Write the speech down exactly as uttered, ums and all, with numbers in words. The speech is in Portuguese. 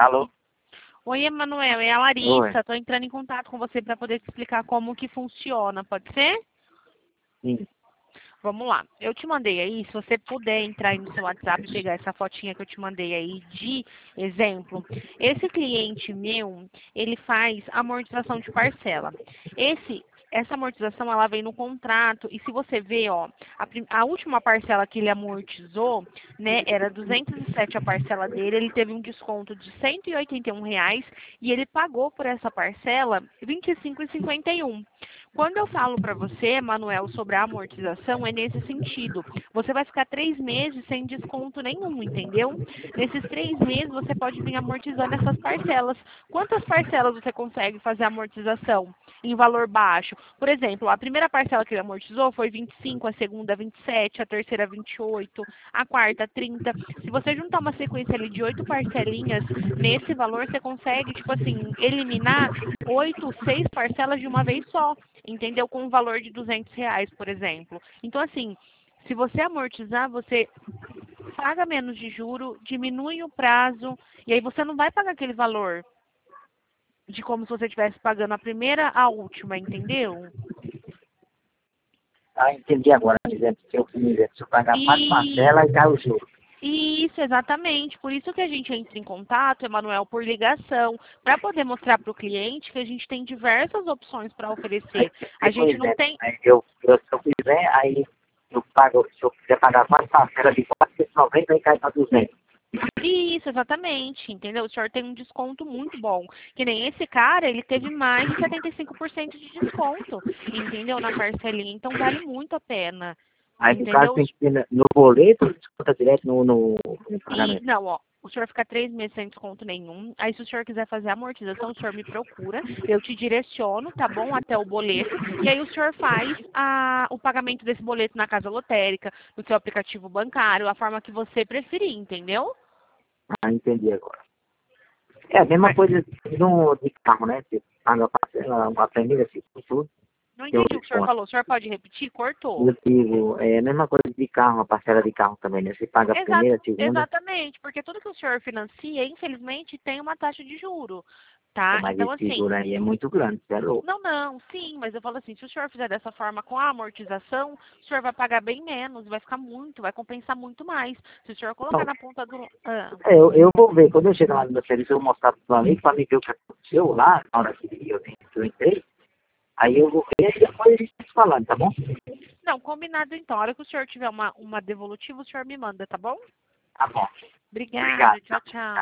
Alô? Oi, Emanuel, é a Larissa. Estou entrando em contato com você para poder te explicar como que funciona, pode ser? Sim. Vamos lá. Eu te mandei aí, se você puder entrar aí no seu WhatsApp e pegar essa fotinha que eu te mandei aí de exemplo. Esse cliente meu, ele faz amortização de parcela. Esse Essa amortização, ela vem no contrato, e se você ver, ó, a, prim- a última parcela que ele amortizou, né, era duzentos e sete a parcela dele, ele teve um desconto de cento e oitenta e um reais, e ele pagou por essa parcela vinte e cinco reais e cinquenta e um. Quando eu falo para você, Manuel, sobre a amortização, é nesse sentido. Você vai ficar três meses sem desconto nenhum, entendeu? Nesses três meses, você pode vir amortizando essas parcelas. Quantas parcelas você consegue fazer a amortização em valor baixo? Por exemplo, a primeira parcela que ele amortizou foi vinte e cinco, a segunda vinte e sete, a terceira vinte e oito, a quarta trinta. Se você juntar uma sequência ali de oito parcelinhas, nesse valor você consegue, tipo assim, eliminar oito, seis parcelas de uma vez só, entendeu? Com um valor de duzentos reais, por exemplo. Então, assim, se você amortizar, você paga menos de juro, diminui o prazo, e aí você não vai pagar aquele valor de como se você estivesse pagando a primeira à última, entendeu? Ah, entendi agora. Por exemplo, se eu, por exemplo, se eu pagar quatro E parcelas e cai o juro. Isso, exatamente. Por isso que a gente entra em contato, Emanuel, por ligação, para poder mostrar para o cliente que a gente tem diversas opções para Aí, oferecer. A se, por gente não exemplo, tem. aí eu, eu, se eu fizer, aí eu pago, se eu quiser pagar quatro parcelas de quatrocentos e noventa, aí cai para duzentos. Isso, exatamente, entendeu? O senhor tem um desconto muito bom. Que nem esse cara, ele teve mais de setenta e cinco por cento de desconto, entendeu? Na parcelinha. Então vale muito a pena, Aí, no caso, entendeu? tem que ter no no boleto ou desconta direto no, no, no E, pagamento? não, ó, o senhor fica três meses sem desconto nenhum. Aí, se o senhor quiser fazer a amortização, o senhor me procura. Eu te direciono, tá bom? Até o boleto. E aí, o senhor faz a, o pagamento desse boleto na casa lotérica, no seu aplicativo bancário, a forma que você preferir, entendeu? Ah, entendi agora. É a mesma Mas coisa no, de carro, né? Você paga a parcela, uma primeira, assim, tudo, não tem um entendi o que o senhor desconto. falou. O senhor pode repetir? Cortou. Eu digo, é a mesma coisa de carro, a parcela de carro também, né? Você paga a Exato, primeira, a segunda, exatamente, porque tudo que o senhor financia, infelizmente, tem uma taxa de juro, é, tá? mas Então, esse assim, juro aí é muito grande, você é louco. não, não, sim, mas eu falo assim, se o senhor fizer dessa forma com a amortização, o senhor vai pagar bem menos, vai ficar muito, vai compensar muito mais. Se o senhor colocar Então, na ponta do... Ah, é, eu, eu vou ver, quando eu chegar lá no meu serviço, eu vou mostrar para o amigo, para me ver o que aconteceu lá, na hora que eu, que eu entrei, aí eu vou ver e depois a gente vai se falando, tá bom? não, combinado então. A hora que o senhor tiver uma, uma devolutiva, o senhor me manda, tá bom? Tá bom. Obrigada, Obrigado. tchau, tchau.